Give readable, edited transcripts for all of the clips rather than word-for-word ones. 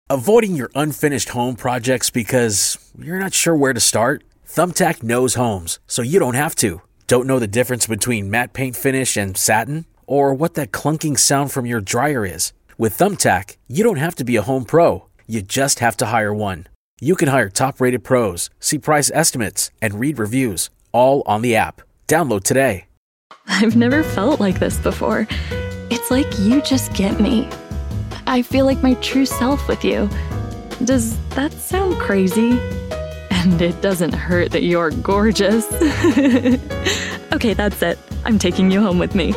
Avoiding your unfinished home projects because you're not sure where to start? Thumbtack knows homes, so you don't have to. Don't know the difference between matte paint finish and satin? Or what that clunking sound from your dryer is? With Thumbtack, you don't have to be a home pro. You just have to hire one. You can hire top-rated pros, see price estimates, and read reviews, all on the app. Download today. I've never felt like this before. It's like you just get me. I feel like my true self with you. Does that sound crazy? And it doesn't hurt that you're gorgeous. Okay, that's it. I'm taking you home with me.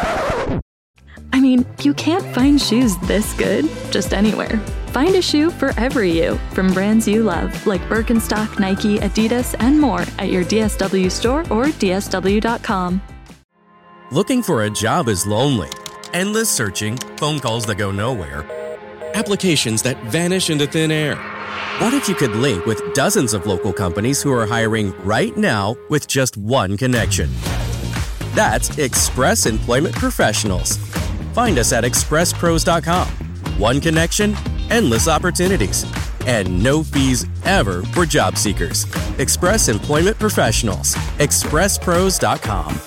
I mean, you can't find shoes this good just anywhere. Find a shoe for every you from brands you love, like Birkenstock, Nike, Adidas, and more at your DSW store or DSW.com. Looking for a job is lonely. Endless searching, phone calls that go nowhere, applications that vanish into thin air. What if you could link with dozens of local companies who are hiring right now with just one connection? That's Express Employment Professionals. Find us at expresspros.com. One connection, endless opportunities, and no fees ever for job seekers. Express Employment Professionals. expresspros.com.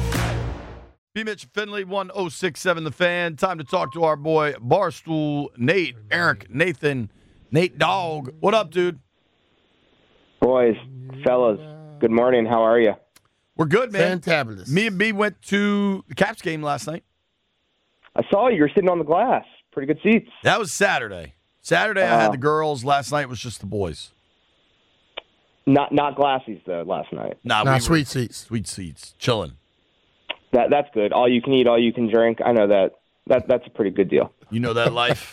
B. Mitch Finley, 1067 The Fan. Time to talk to our boy Barstool Nate, Eric, Nathan, Nate Dogg. What up, dude? Boys, fellas, good morning. How are you? We're good, man. Fantabulous. Me and B went to the Caps game last night. I saw you were sitting on the glass. Pretty good seats. That was Saturday. Saturday I had the girls. Last night was just the boys. Not glassies though. Last night. Nah, sweet seats. Sweet seats. Chilling. That's good. All you can eat, all you can drink. I know that's a pretty good deal. You know that life.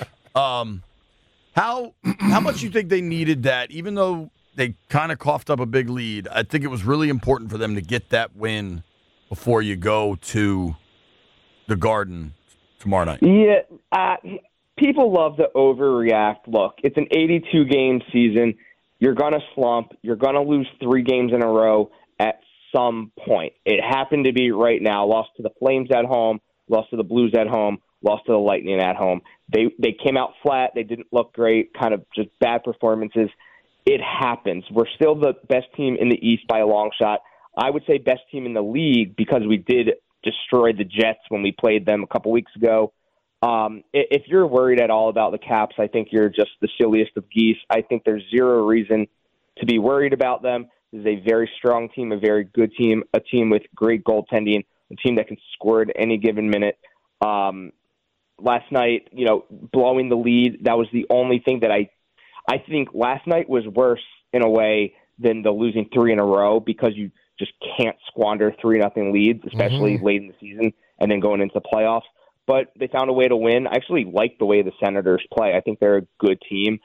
How much you think they needed that? Even though they kind of coughed up a big lead, I think it was really important for them to get that win before you go to the Garden tomorrow night. Yeah, people love to overreact. Look, it's an 82-game season. You're going to slump. You're going to lose 3 games in a row at some point. It happened to be right now. Lost to the Flames at home, lost to the Blues at home, lost to the Lightning at home. They came out flat. They didn't look great, kind of just bad performances. It happens. We're still the best team in the East by a long shot. I would say best team in the league because we did destroy the Jets when we played them a couple weeks ago. If you're worried at all about the Caps, I think you're just the silliest of geese. I think there's zero reason to be worried about them. This is a very strong team, a very good team, a team with great goaltending, a team that can score at any given minute. Last night, blowing the lead, that was the only thing that I think last night was worse in a way than the losing 3 in a row because you just can't squander 3-0 leads, especially late in the season and then going into the playoffs. But they found a way to win. I actually like the way the Senators play. I think they're a good team.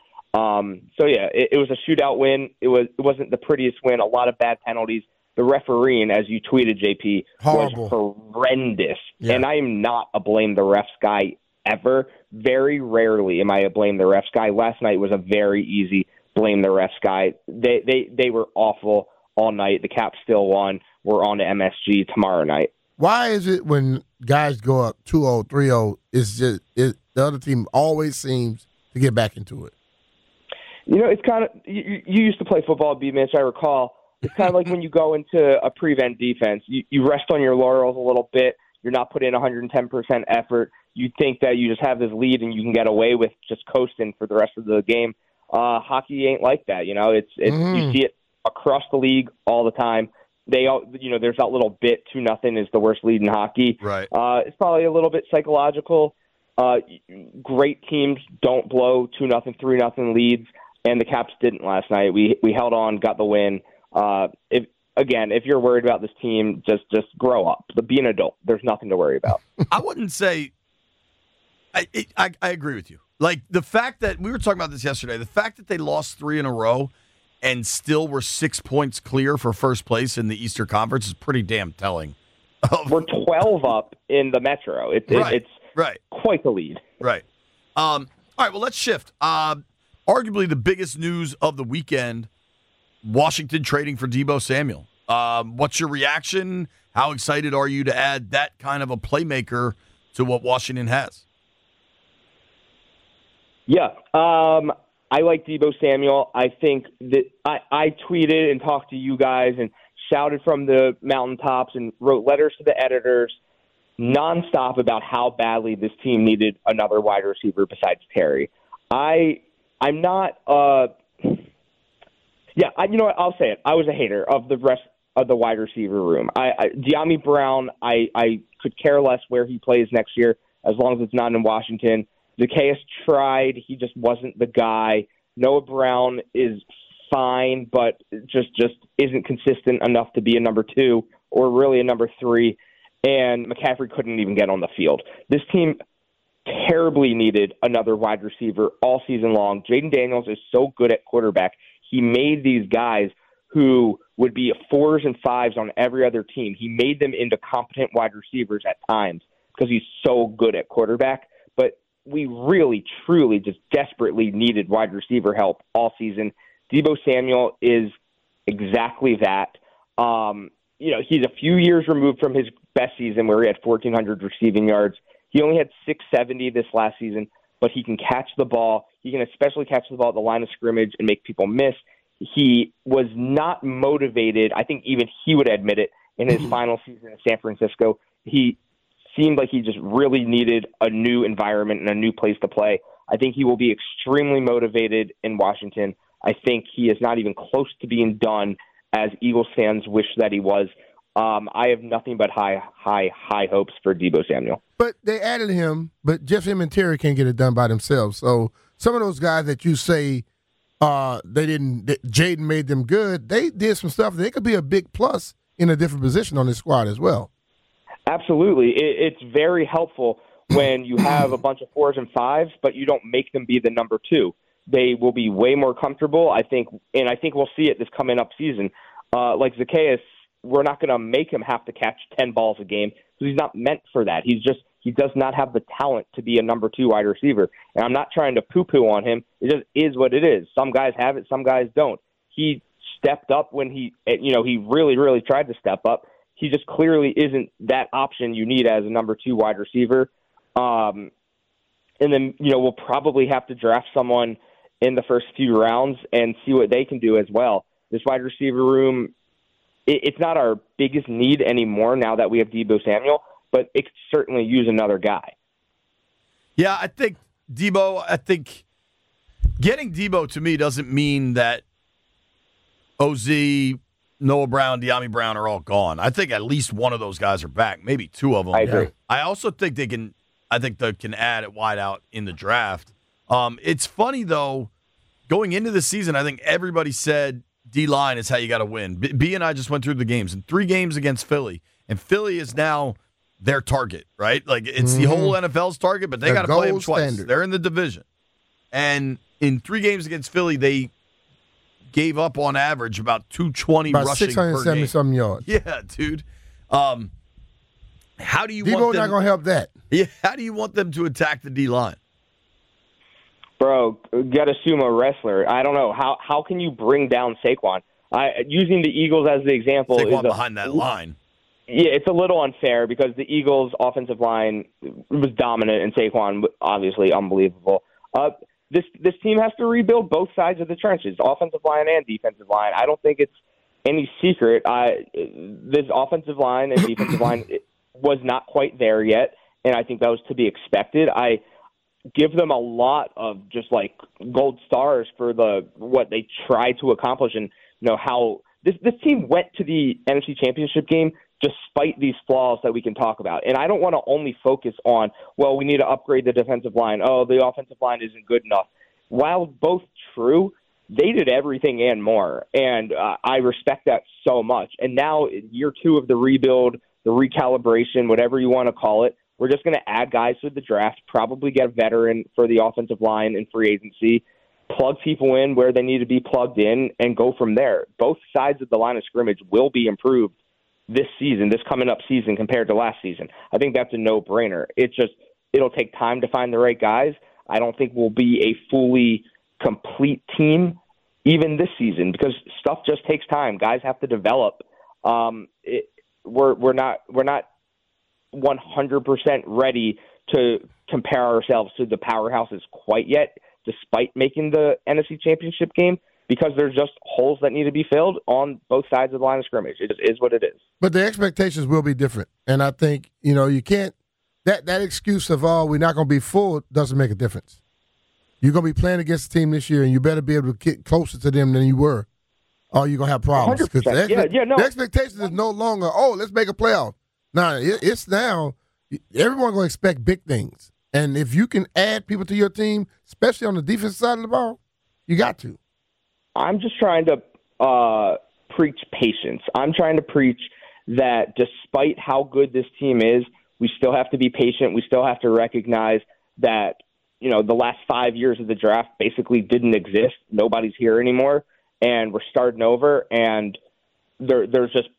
It was a shootout win. It wasn't the prettiest win. A lot of bad penalties. The refereeing, as you tweeted, JP, horrible, was horrendous. Yeah. And I am not a blame the refs guy ever. Very rarely am I a blame the refs guy. Last night was a very easy blame the refs guy. They were awful all night. The Caps still won. We're on to MSG tomorrow night. Why is it when guys go up 2-0, 3-0, the other team always seems to get back into it? It's kind of you used to play football, B. Mitch. I recall. It's kind of like when you go into a prevent defense. You rest on your laurels a little bit. You're not putting in 110% effort. You think that you just have this lead and you can get away with just coasting for the rest of the game. Hockey ain't like that. It's you see it across the league all the time. There's that little bit 2-0 is the worst lead in hockey. Right. It's probably a little bit psychological. Great teams don't blow 2-0, 3-0 leads, and the Caps didn't last night. We held on, got the win. If you're worried about this team, just grow up. Be an adult. There's nothing to worry about. I wouldn't say I agree with you. Like the fact that we were talking about this yesterday, the fact that they lost 3 in a row and still were 6 points clear for first place in the Eastern Conference is pretty damn telling. We're 12 up in the Metro. It's quite the lead. Right. All right, well, let's shift. Arguably the biggest news of the weekend, Washington trading for Deebo Samuel. What's your reaction? How excited are you to add that kind of a playmaker to what Washington has? Yeah. I like Deebo Samuel. I think that I tweeted and talked to you guys and shouted from the mountaintops and wrote letters to the editors nonstop about how badly this team needed another wide receiver besides Terry. I'm not you know what, I'll say it. I was a hater of the rest of the wide receiver room. De'Ami Brown, I could care less where he plays next year as long as it's not in Washington. Zacchaeus tried. He just wasn't the guy. Noah Brown is fine, but just isn't consistent enough to be a number 2 or really a number 3. And McCaffrey couldn't even get on the field. This team terribly needed another wide receiver all season long. Jaden Daniels is so good at quarterback. He made these guys who would be 4s and 5s on every other team. He made them into competent wide receivers at times because he's so good at quarterback. But we really, truly just desperately needed wide receiver help all season. Deebo Samuel is exactly that. He's a few years removed from his best season where he had 1,400 receiving yards. He only had 670 this last season, but he can catch the ball. He can especially catch the ball at the line of scrimmage and make people miss. He was not motivated. I think even he would admit it in his final season in San Francisco. He seemed like he just really needed a new environment and a new place to play. I think he will be extremely motivated in Washington. I think he is not even close to being done as Eagles fans wish that he was. I have nothing but high hopes for Deebo Samuel. But they added him, but just him and Terry can't get it done by themselves. So some of those guys that you say Jaden made them good, they did some stuff. They could be a big plus in a different position on this squad as well. Absolutely. It's very helpful when you have a bunch of 4s and 5s, but you don't make them be the number 2. They will be way more comfortable, I think, and I think we'll see it this coming up season. Like Zacchaeus, we're not going to make him have to catch 10 balls a game because he's not meant for that. He does not have the talent to be a number 2 wide receiver. And I'm not trying to poo-poo on him. It just is what it is. Some guys have it, some guys don't. He stepped up when he really, really tried to step up. He just clearly isn't that option you need as a number 2 wide receiver. And then, we'll probably have to draft someone in the first few rounds and see what they can do as well. This wide receiver room, it's not our biggest need anymore now that we have Deebo Samuel, but it could certainly use another guy. Yeah, I think getting Deebo to me doesn't mean that OZ, Noah Brown, De'Ami Brown are all gone. I think at least one of those guys are back, maybe 2 of them. I agree. I also think they can add at wideout in the draft. It's funny, though, going into the season, I think everybody said D-line is how you got to win. B and I just went through the games. In 3 games against Philly, and Philly is now their target, right? Like, it's the whole NFL's target, but they got to play them twice. Standard. They're in the division. And in 3 games against Philly, they gave up on average about 220 about rushing per game. 670-something yards. Yeah, dude. How do you want Deebo's them? not going to help that. Yeah, how do you want them to attack the D-line? Bro, got to assume a wrestler. I don't know. How can you bring down Saquon? Using the Eagles as the example Saquon is behind that line. Yeah, it's a little unfair because the Eagles' offensive line was dominant and Saquon obviously unbelievable. This team has to rebuild both sides of the trenches, offensive line and defensive line. I don't think it's any secret. This offensive line and defensive line was not quite there yet, and I think that was to be expected. I give them a lot of just like gold stars for what they tried to accomplish, and how this team went to the NFC Championship game despite these flaws that we can talk about. And I don't want to only focus on, well, we need to upgrade the defensive line. Oh, the offensive line isn't good enough. While both true, they did everything and more, and I respect that so much. And now, year 2 of the rebuild, the recalibration, whatever you want to call it, we're just going to add guys to the draft, probably get a veteran for the offensive line in free agency, plug people in where they need to be plugged in, and go from there. Both sides of the line of scrimmage will be improved this coming up season compared to last season. I think that's a no-brainer. It'll take time to find the right guys. I don't think we'll be a fully complete team even this season because stuff just takes time. Guys have to develop. We're not 100% ready to compare ourselves to the powerhouses quite yet, despite making the NFC Championship game, because there's just holes that need to be filled on both sides of the line of scrimmage. It just is what it is. But the expectations will be different. And I think, you can't – that excuse of, we're not going to be full doesn't make a difference. You're going to be playing against the team this year, and you better be able to get closer to them than you were, or you're going to have problems. Because the expectation is no longer, let's make a playoff. No, it's now everyone's going to expect big things. And if you can add people to your team, especially on the defensive side of the ball, you got to. I'm just trying to preach patience. I'm trying to preach that despite how good this team is, we still have to be patient. We still have to recognize that, the last 5 years of the draft basically didn't exist. Nobody's here anymore, and we're starting over. And there's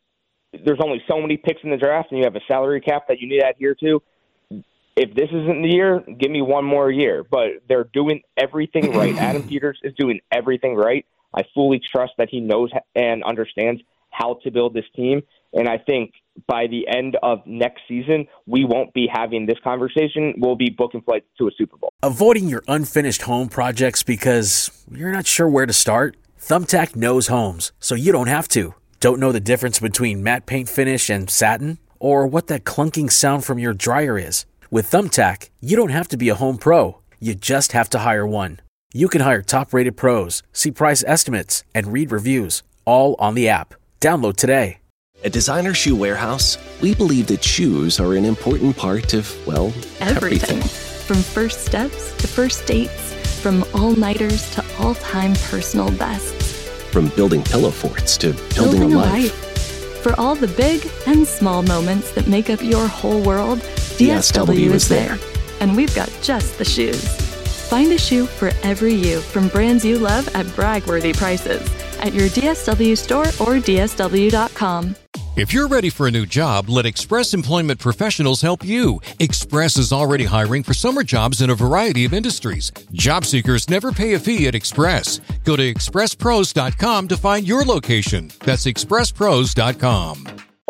only so many picks in the draft, and you have a salary cap that you need to adhere to. If this isn't the year, give me one more year. But they're doing everything right. Adam Peters is doing everything right. I fully trust that he knows and understands how to build this team. And I think by the end of next season, we won't be having this conversation. We'll be booking flights to a Super Bowl. Avoiding your unfinished home projects because you're not sure where to start? Thumbtack knows homes, so you don't have to. Don't know the difference between matte paint finish and satin? Or what that clunking sound from your dryer is? With Thumbtack, you don't have to be a home pro. You just have to hire one. You can hire top-rated pros, see price estimates, and read reviews, all on the app. Download today. At Designer Shoe Warehouse, we believe that shoes are an important part of, everything. From first steps to first dates, from all-nighters to all-time personal bests. From building pillow forts to building a life. For all the big and small moments that make up your whole world, DSW is there. And we've got just the shoes. Find a shoe for every you from brands you love at brag-worthy prices at your DSW store or DSW.com. If you're ready for a new job, let Express Employment Professionals help you. Express is already hiring for summer jobs in a variety of industries. Job seekers never pay a fee at Express. Go to expresspros.com to find your location. That's expresspros.com.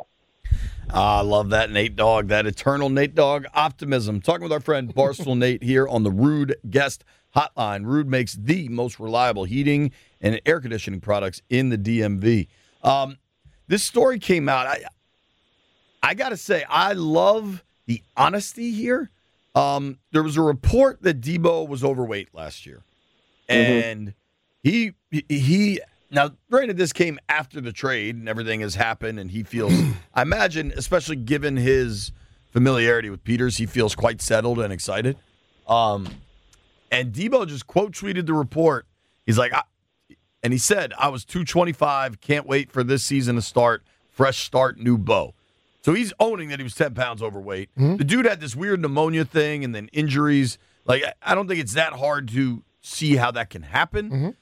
I love that Nate Dogg, that eternal Nate Dogg optimism. Talking with our friend Barstool Nate here on the Ruud Guest Hotline. Ruud makes the most reliable heating and air conditioning products in the DMV. This story came out. I got to say, I love the honesty here. There was a report that Debo was overweight last year. And he now, granted, this came after the trade and everything has happened, and he feels, I imagine, especially given his familiarity with Peters, he feels quite settled and excited. And Debo just quote tweeted the report. He's like, and he said, I was 225, can't wait for this season to start, fresh start, new bow. So he's owning that he was 10 pounds overweight. The dude had this weird pneumonia thing and then injuries. Like, I don't think it's that hard to see how that can happen.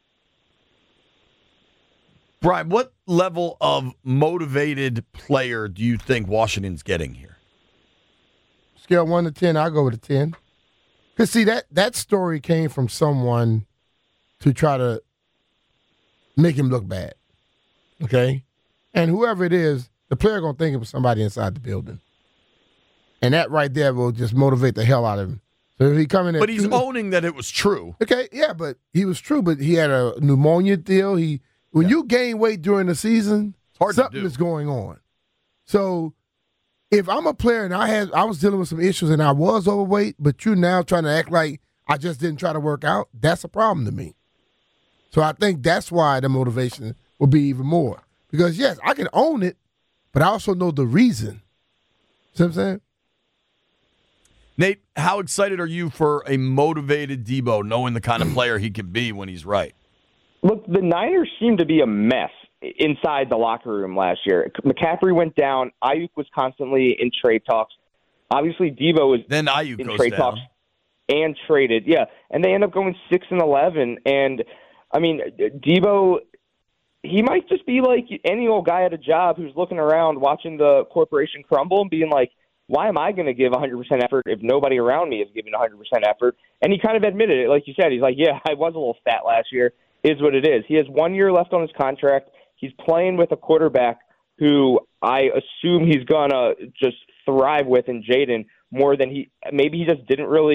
Brian, what level of motivated player do you think Washington's getting here? Scale 1 to 10, I'll go with a 10. Because, see, that story came from someone to try to make him look bad, okay? And whoever it is, the player going to think it was somebody inside the building. And that right there will just motivate the hell out of him. So if he come in there, but he's owning that it was true. Okay, yeah, but he was true, but he had a pneumonia deal. When you gain weight during the season, something is going on. So if I'm a player and I was dealing with some issues and I was overweight, but you're now trying to act like I just didn't try to work out, that's a problem to me. So I think that's why the motivation will be even more. Because, yes, I can own it, but I also know the reason. See what I'm saying? Nate, how excited are you for a motivated Debo, knowing the kind of player he can be when he's right? Look, the Niners seem to be a mess inside the locker room last year. McCaffrey went down. Ayuk was constantly in trade talks. Obviously, Debo was then Ayuk in goes trade down. talks and traded. Yeah, and they end up going 6-11. And, I mean, Debo, he might just be like any old guy at a job who's looking around watching the corporation crumble and being like, why am I going to give 100% effort if nobody around me is giving 100% effort? And he kind of admitted it. Like you said, he's like, yeah, I was a little fat last year. Is what it is. He has 1 year left on his contract. He's playing with a quarterback who I assume he's going to just thrive with in Jaden more than maybe he just didn't really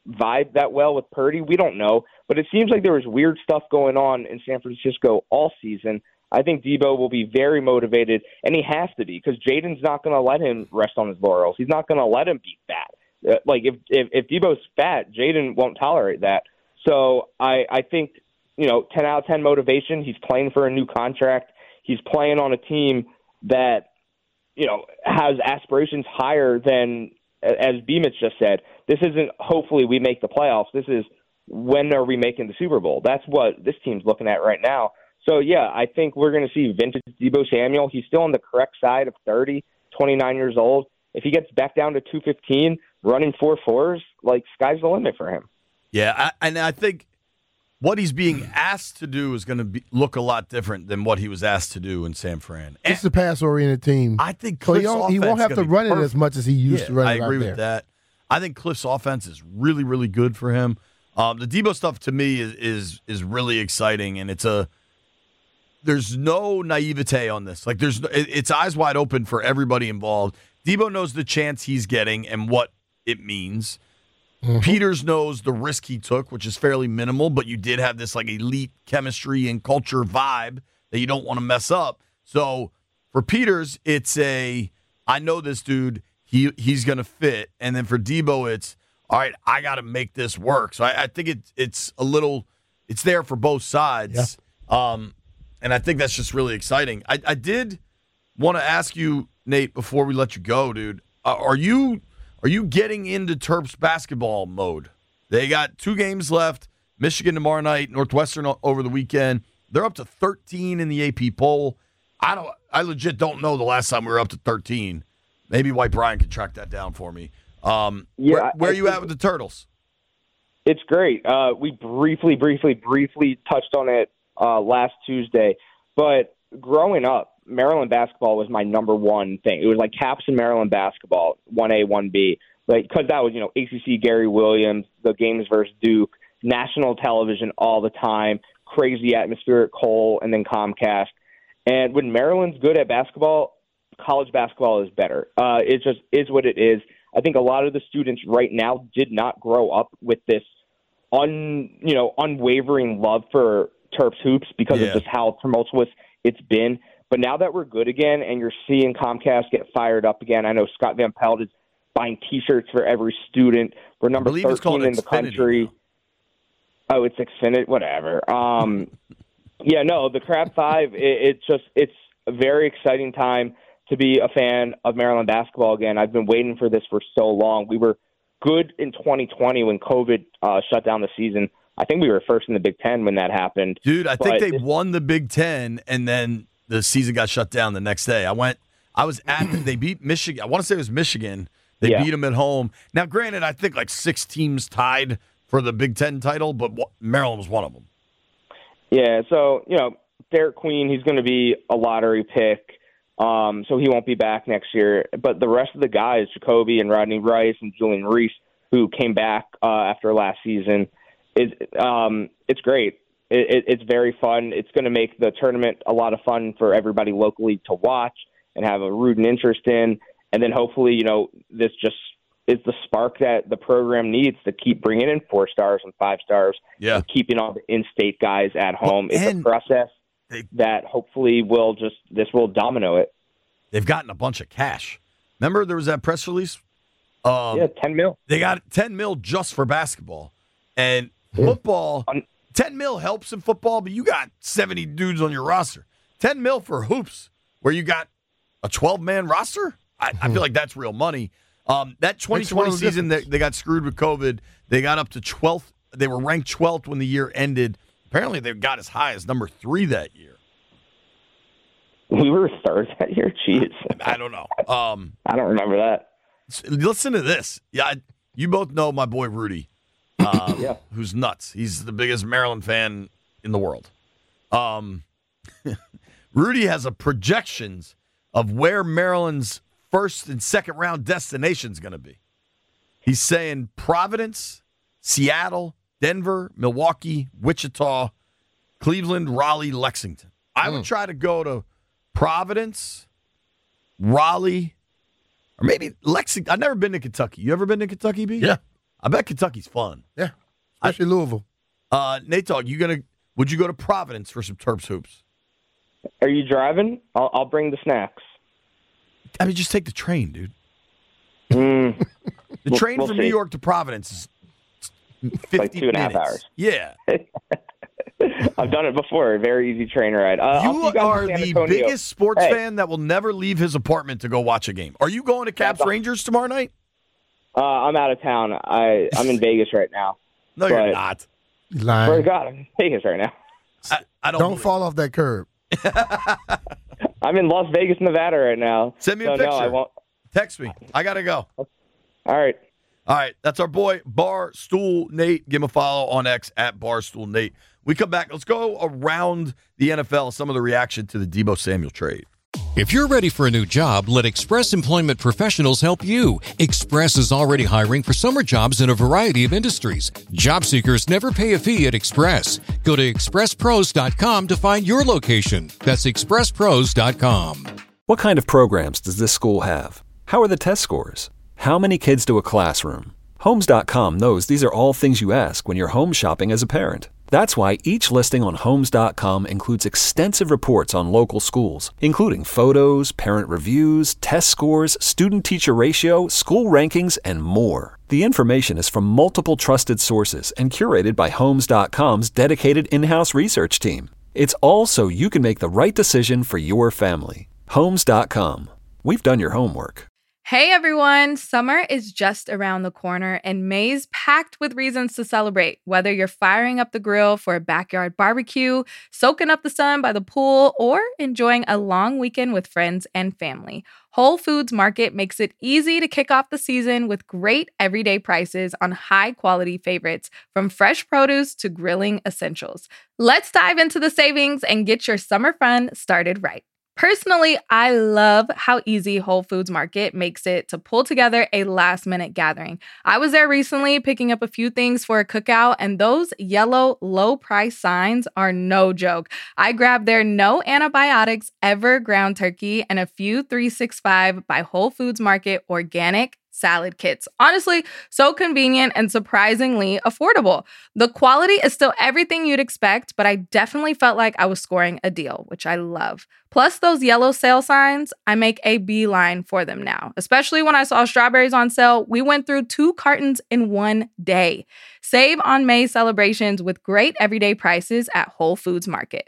vibe that well with Purdy. We don't know. But it seems like there was weird stuff going on in San Francisco all season. I think Debo will be very motivated, and he has to be, because Jaden's not going to let him rest on his laurels. He's not going to let him be fat. Like, if Debo's fat, Jaden won't tolerate that. So I think, 10 out of 10 motivation. He's playing for a new contract. He's playing on a team that, has aspirations higher than, as Bemis just said, this isn't hopefully we make the playoffs. This is when are we making the Super Bowl? That's what this team's looking at right now. So, yeah, I think we're going to see vintage Deebo Samuel. He's still on the correct side of 30, 29 years old. If he gets back down to 215, running 4.4s, like, sky's the limit for him. Yeah, and I think what he's being asked to do is going to look a lot different than what he was asked to do in San Fran. It's a pass-oriented team. I think Cliff's he won't have to run it as much as he used to run it. I agree with that. I think Cliff's offense is really, really good for him. The Debo stuff to me is really exciting, and there's no naivete on this. Like it's eyes wide open for everybody involved. Debo knows the chance he's getting and what it means. Mm-hmm. Peters knows the risk he took, which is fairly minimal, but you did have this like elite chemistry and culture vibe that you don't want to mess up. So for Peters, it's I know this dude, he's going to fit. And then for Debo, it's, all right, I got to make this work. So I think it's there for both sides. Yeah. And I think that's just really exciting. I did want to ask you, Nate, before we let you go, dude, are you getting into Terps basketball mode? They got 2 games left, Michigan tomorrow night, Northwestern over the weekend. They're up to 13 in the AP poll. I legit don't know the last time we were up to 13. Maybe White Brian can track that down for me. Where are you at with the Turtles? It's great. We briefly touched on it last Tuesday. But growing up, Maryland basketball was my number one thing. It was like Caps and Maryland basketball, 1A, 1B. Because that was, ACC, Gary Williams, the games versus Duke, national television all the time, crazy atmosphere at Cole, and then Comcast. And when Maryland's good at basketball, college basketball is better. It just is what it is. I think a lot of the students right now did not grow up with this unwavering love for Terps hoops because of just how tumultuous it's been. But now that we're good again and you're seeing Comcast get fired up again, I know Scott Van Pelt is buying T-shirts for every student. We're number 13 in the country. Oh, it's Xfinity, whatever. The Crab 5, it's a very exciting time to be a fan of Maryland basketball again. I've been waiting for this for so long. We were good in 2020 when COVID shut down the season. I think we were first in the Big Ten when that happened. Dude, I think they won the Big Ten, and then the season got shut down the next day. They beat Michigan. I want to say it was Michigan. They beat them at home. Now, granted, I think like 6 teams tied for the Big Ten title, but Maryland was one of them. Yeah, so, Derek Queen, he's going to be a lottery pick, so he won't be back next year. But the rest of the guys, Jacoby and Rodney Rice and Julian Reese, who came back after last season, it's great. It's very fun. It's going to make the tournament a lot of fun for everybody locally to watch and have a rooting interest in. And then hopefully, this just is the spark that the program needs to keep bringing in 4 stars and 5 stars. Yeah. And keeping all the in-state guys at home. It's a process that hopefully will domino it. They've gotten a bunch of cash. Remember there was that press release? 10 mil. They got 10 mil just for basketball. And football, 10 mil helps in football, but you got 70 dudes on your roster. 10 mil for hoops, where you got a 12-man roster? I feel like that's real money. That 2020 season, they got screwed with COVID. They got up to 12th. They were ranked 12th when the year ended. Apparently, they got as high as number 3 that year. We were 3rd that year? Jeez. I don't know. I don't remember that. Listen to this. Yeah, you both know my boy Rudy. Who's nuts. He's the biggest Maryland fan in the world. Rudy has a projections of where Maryland's first and second round destination is going to be. He's saying Providence, Seattle, Denver, Milwaukee, Wichita, Cleveland, Raleigh, Lexington. I would try to go to Providence, Raleigh, or maybe Lexington. I've never been to Kentucky. You ever been to Kentucky, B? Yeah. I bet Kentucky's fun. Yeah, especially Louisville. Nate Dogg, would you go to Providence for some Terps hoops? Are you driving? I'll bring the snacks. I mean, just take the train, dude. The train we'll from see. New York to Providence is 50 like 2.5 hours. Yeah. I've done it before. A very easy train ride. You are the biggest sports fan that will never leave his apartment to go watch a game. Are you going to Caps Rangers tomorrow night? I'm out of town. I'm in Vegas right now. No, you're not. You're lying. Swear to God, I'm in Vegas right now. I don't fall off that curb. I'm in Las Vegas, Nevada right now. Send me a picture. No, I won't. Text me. I got to go. All right. All right. That's our boy, Barstool Nate. Give him a follow on X at Barstool Nate. We come back. Let's go around the NFL, some of the reaction to the Deebo Samuel trade. If you're ready for a new job, let Express Employment Professionals help you. Express is already hiring for summer jobs in a variety of industries. Job seekers never pay a fee at Express. Go to expresspros.com to find your location. That's expresspros.com. What kind of programs does this school have? How are the test scores? How many kids do a classroom? Homes.com knows these are all things you ask when you're home shopping as a parent. That's why each listing on Homes.com includes extensive reports on local schools, including photos, parent reviews, test scores, student-teacher ratio, school rankings, and more. The information is from multiple trusted sources and curated by Homes.com's dedicated in-house research team. It's all so you can make the right decision for your family. Homes.com. We've done your homework. Hey everyone, summer is just around the corner and May's packed with reasons to celebrate. Whether you're firing up the grill for a backyard barbecue, soaking up the sun by the pool, or enjoying a long weekend with friends and family, Whole Foods Market makes it easy to kick off the season with great everyday prices on high-quality favorites, from fresh produce to grilling essentials. Let's dive into the savings and get your summer fun started right. Personally, I love how easy Whole Foods Market makes it to pull together a last-minute gathering. I was there recently picking up a few things for a cookout, and those yellow low-price signs are no joke. I grabbed their no antibiotics ever ground turkey and a few 365 by Whole Foods Market organic salad kits. Honestly, so convenient and surprisingly affordable. The quality is still everything you'd expect, but I definitely felt like I was scoring a deal, which I love. Plus those yellow sale signs, I make a beeline for them now. Especially when I saw strawberries on sale, we went through 2 cartons in one day. Save on May celebrations with great everyday prices at Whole Foods Market.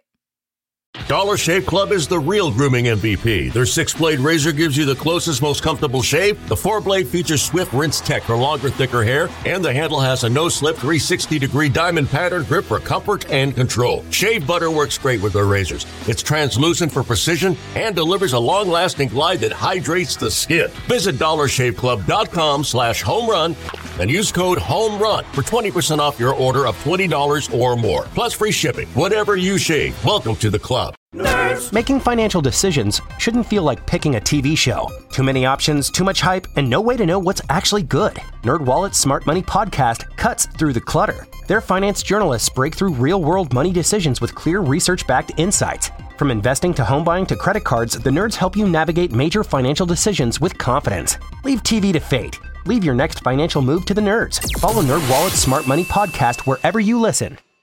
Dollar Shave Club is the real grooming MVP. Their 6-blade razor gives you the closest, most comfortable shave. The 4-blade features Swift Rinse Tech for longer, thicker hair. And the handle has a no-slip 360-degree diamond pattern grip for comfort and control. Shave butter works great with their razors. It's translucent for precision and delivers a long-lasting glide that hydrates the skin. Visit dollarshaveclub.com/homerun and use code HOMERUN for 20% off your order of $20 or more. Plus free shipping. Whatever you shave, welcome to the club. Nerds. Making financial decisions shouldn't feel like picking a TV show. Too many options, too much hype, and no way to know what's actually good. NerdWallet's Smart Money Podcast cuts through the clutter. Their finance journalists break through real-world money decisions with clear research-backed insights. From investing to home buying to credit cards, the nerds help you navigate major financial decisions with confidence. Leave TV to fate. Leave your next financial move to the nerds. Follow NerdWallet's Smart Money Podcast wherever you listen.